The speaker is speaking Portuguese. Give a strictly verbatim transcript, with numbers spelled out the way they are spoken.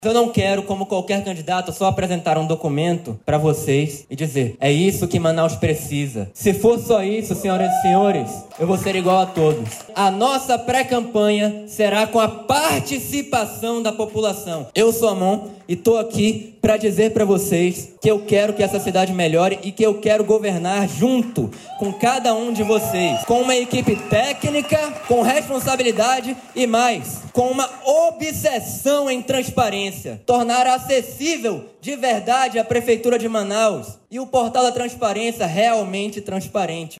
Eu não quero, como qualquer candidato, só apresentar um documento para vocês e dizer: é isso que Manaus precisa. Se for só isso, senhoras e senhores, eu vou ser igual a todos. A nossa pré-campanha será com a participação da população. Eu sou Amon e estou aqui para dizer para vocês que eu quero que essa cidade melhore e que eu quero governar junto com cada um de vocês, com uma equipe técnica, com responsabilidade e mais, com uma obsessão em transparência. Tornar acessível de verdade a Prefeitura de Manaus e o portal da transparência realmente transparente.